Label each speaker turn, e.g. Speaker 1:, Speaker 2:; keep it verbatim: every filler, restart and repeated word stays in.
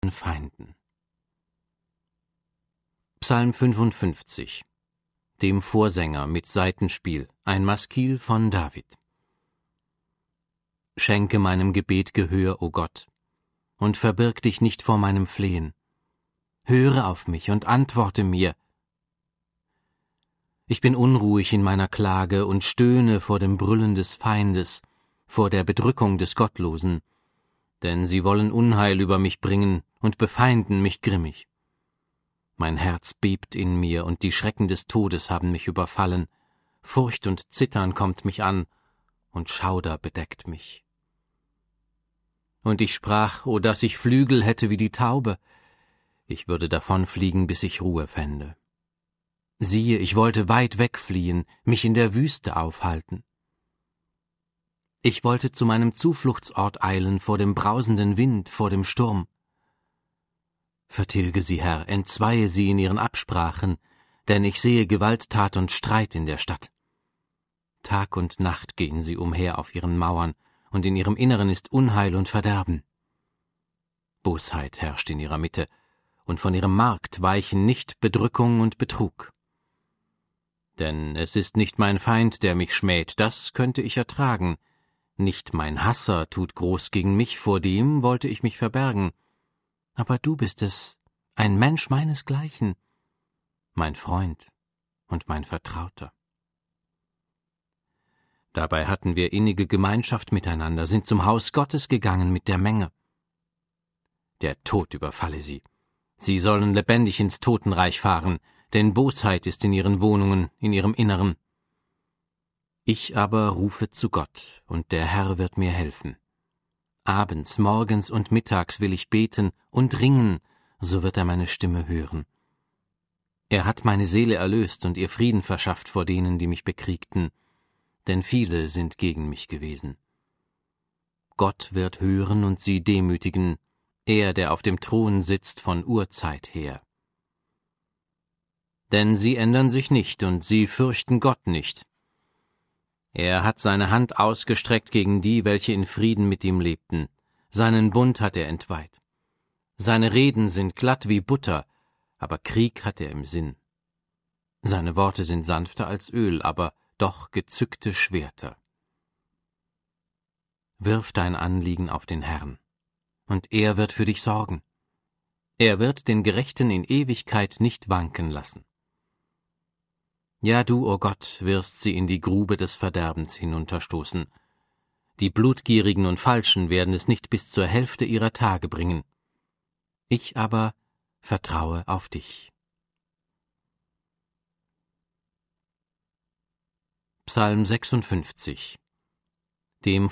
Speaker 1: Feinden. Psalm fünfundfünfzig. Dem Vorsänger mit Saitenspiel, ein Maskil von David. Schenke meinem Gebet Gehör, o Gott, und verbirg dich nicht vor meinem Flehen. Höre auf mich und antworte mir. Ich bin unruhig in meiner Klage und stöhne vor dem Brüllen des Feindes, vor der Bedrückung des Gottlosen, denn sie wollen Unheil über mich bringen und befeinden mich grimmig. Mein Herz bebt in mir, und die Schrecken des Todes haben mich überfallen. Furcht und Zittern kommt mich an, und Schauder bedeckt mich. Und ich sprach, o dass ich Flügel hätte wie die Taube, ich würde davonfliegen, bis ich Ruhe fände. Siehe, ich wollte weit wegfliehen, mich in der Wüste aufhalten. Ich wollte zu meinem Zufluchtsort eilen, vor dem brausenden Wind, vor dem Sturm. Vertilge sie, Herr, entzweie sie in ihren Absprachen, denn ich sehe Gewalttat und Streit in der Stadt. Tag und Nacht gehen sie umher auf ihren Mauern, und in ihrem Inneren ist Unheil und Verderben. Bosheit herrscht in ihrer Mitte, und von ihrem Markt weichen nicht Bedrückung und Betrug. Denn es ist nicht mein Feind, der mich schmäht, das könnte ich ertragen. Nicht mein Hasser tut groß gegen mich, vor dem wollte ich mich verbergen. Aber du bist es, ein Mensch meinesgleichen, mein Freund und mein Vertrauter. Dabei hatten wir innige Gemeinschaft miteinander, sind zum Haus Gottes gegangen mit der Menge. Der Tod überfalle sie. Sie sollen lebendig ins Totenreich fahren, denn Bosheit ist in ihren Wohnungen, in ihrem Inneren. Ich aber rufe zu Gott, und der Herr wird mir helfen. Abends, morgens und mittags will ich beten und ringen, so wird er meine Stimme hören. Er hat meine Seele erlöst und ihr Frieden verschafft vor denen, die mich bekriegten, denn viele sind gegen mich gewesen. Gott wird hören und sie demütigen, er, der auf dem Thron sitzt von Urzeit her. Denn sie ändern sich nicht und sie fürchten Gott nicht. Er hat seine Hand ausgestreckt gegen die, welche in Frieden mit ihm lebten. Seinen Bund hat er entweiht. Seine Reden sind glatt wie Butter, aber Krieg hat er im Sinn. Seine Worte sind sanfter als Öl, aber doch gezückte Schwerter. Wirf dein Anliegen auf den Herrn, und er wird für dich sorgen. Er wird den Gerechten in Ewigkeit nicht wanken lassen. Ja, du, o Gott, wirst sie in die Grube des Verderbens hinunterstoßen. Die Blutgierigen und Falschen werden es nicht bis zur Hälfte ihrer Tage bringen. Ich aber vertraue auf dich. Psalm sechsundfünfzig. Dem